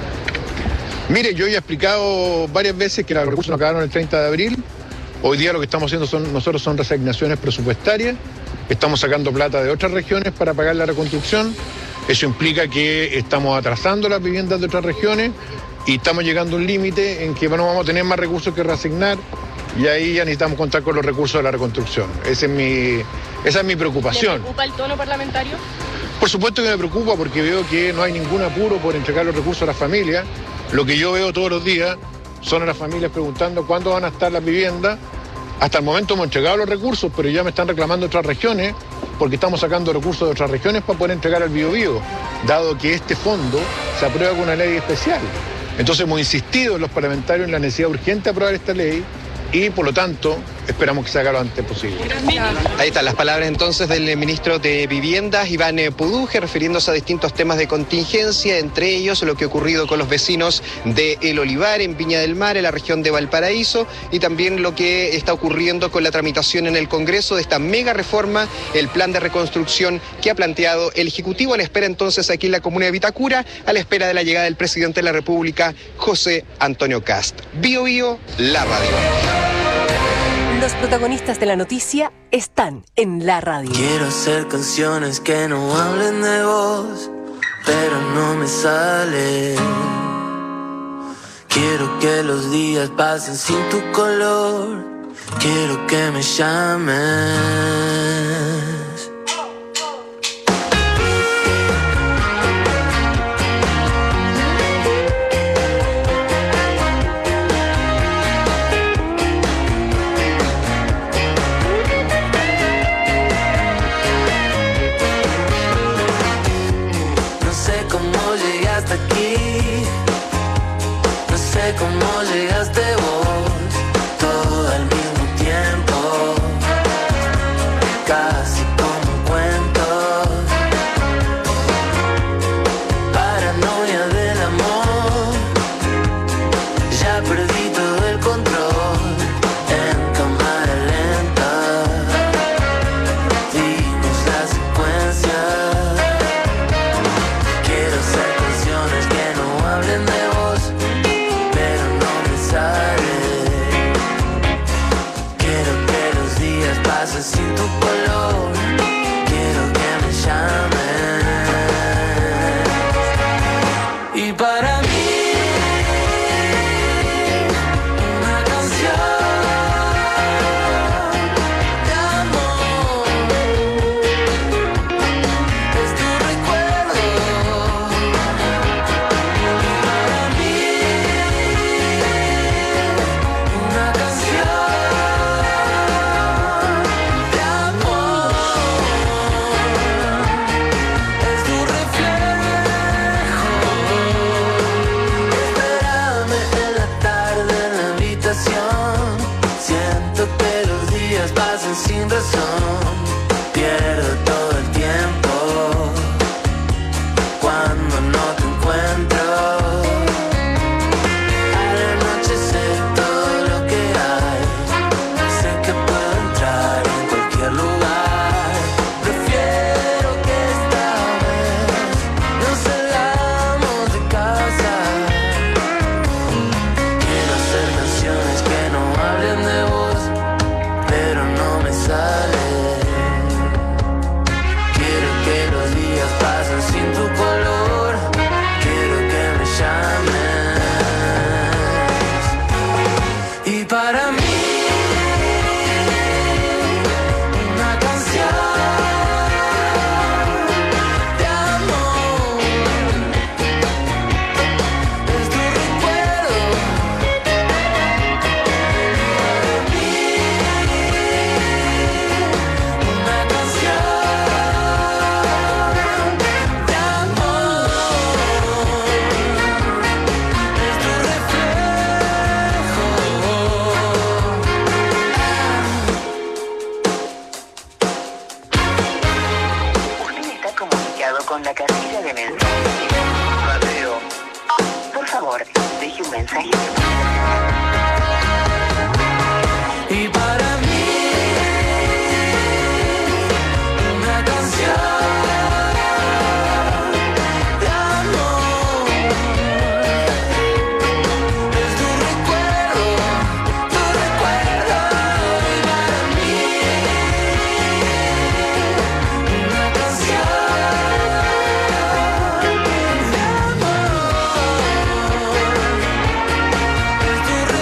Mire, yo ya he explicado varias veces que los recursos no acabaron el 30 de abril. Hoy día lo que estamos haciendo son reasignaciones presupuestarias. Estamos sacando plata de otras regiones para pagar la reconstrucción. Eso implica que estamos atrasando las viviendas de otras regiones y estamos llegando a un límite en que no vamos a tener más recursos que reasignar y ahí ya necesitamos contar con los recursos de la reconstrucción. Esa es mi preocupación. ¿Le preocupa el tono parlamentario? Por supuesto que me preocupa porque veo que no hay ningún apuro por entregar los recursos a las familias. Lo que yo veo todos los días son a las familias preguntando cuándo van a estar las viviendas. Hasta el momento hemos entregado los recursos, pero ya me están reclamando otras regiones porque estamos sacando recursos de otras regiones para poder entregar al Biobío, dado que este fondo se aprueba con una ley especial. Entonces hemos insistido en los parlamentarios en la necesidad urgente de aprobar esta ley y, por lo tanto, esperamos que se haga lo antes posible. Ahí están las palabras entonces del ministro de Viviendas, Iván Puduje, refiriéndose a distintos temas de contingencia, entre ellos lo que ha ocurrido con los vecinos de El Olivar, en Viña del Mar, en la región de Valparaíso, y también lo que está ocurriendo con la tramitación en el Congreso de esta mega reforma, el plan de reconstrucción que ha planteado el Ejecutivo, a la espera entonces aquí en la comuna de Vitacura, a la espera de la llegada del presidente de la República, José Antonio Kast. Bio Bio, la radio. Los protagonistas de la noticia están en la radio. Quiero hacer canciones que no hablen de vos, pero no me sale. Quiero que los días pasen sin tu color. Quiero que me llames. ¿Cómo llegaste vos? Todo al mismo tiempo, casi como un cuento. Paranoia del amor, ya perdí todo el control. En cámara lenta dimos la secuencia. Quiero hacer canciones que no hablen de vos, sin tu color, quiero que me llames. Y para mí, una canción de amor es tu recuerdo. Y para mí, una canción pasan sin razón, pierdo todo el tiempo cuando no te encuentro. A la noche sé todo lo que hay, sé que puedo entrar en cualquier lugar. Prefiero que esta vez nos salgamos de casa. Quiero hacer canciones que no hablen de vos, pero no me sale. Quiero que los días pasen sin tu color. Quiero que me llames. Y para mí, una canción de amor es tu recuerdo. Una canción de amor es tu reflejo. Usted está comunicado con la casilla de mensajes. Radio. Por favor, deje un mensaje. Y para mí, una canción de amor es tu recuerdo, tu recuerdo. Y para mí, una canción de amor es tu recuerdo.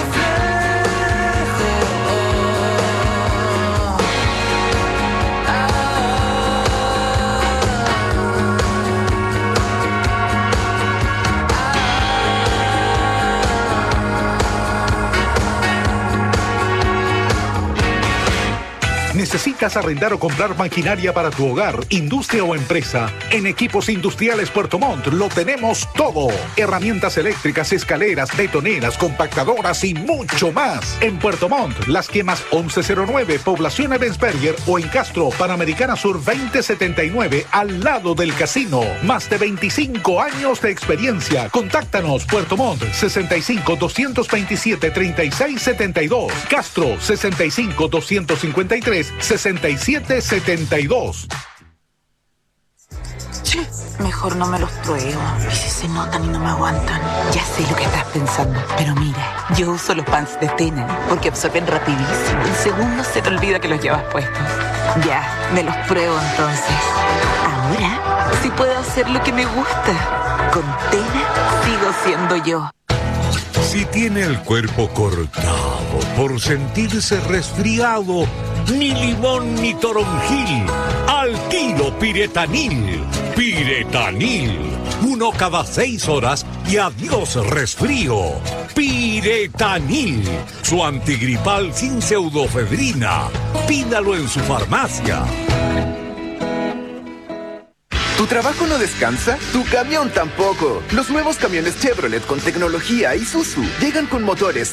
¿Necesitas arrendar o comprar maquinaria para tu hogar, industria o empresa? En Equipos Industriales Puerto Montt lo tenemos todo. Herramientas eléctricas, escaleras, betoneras, compactadoras y mucho más. En Puerto Montt, Las Quemas 1109, Población Ebensberger, o en Castro, Panamericana Sur 2079, al lado del casino. Más de 25 años de experiencia. Contáctanos. Puerto Montt 65 227 3672. Castro 65 253 6772. Mejor no me los pruebo. Y si se notan y no me aguantan. Ya sé lo que estás pensando, pero mira, yo uso los pants de Tena porque absorben rapidísimo. En segundos se te olvida que los llevas puestos. Ya, me los pruebo entonces. Ahora sí puedo hacer lo que me gusta. Con Tena sigo siendo yo. Si tiene el cuerpo cortado por sentirse resfriado, ni limón ni toronjil, al tiro Piretanil. Piretanil, 1 cada 6 horas y adiós resfrío. Piretanil, su antigripal sin pseudofebrina. Pídalo en su farmacia. ¿Tu trabajo no descansa? Tu camión tampoco. Los nuevos camiones Chevrolet con tecnología Isuzu llegan con motores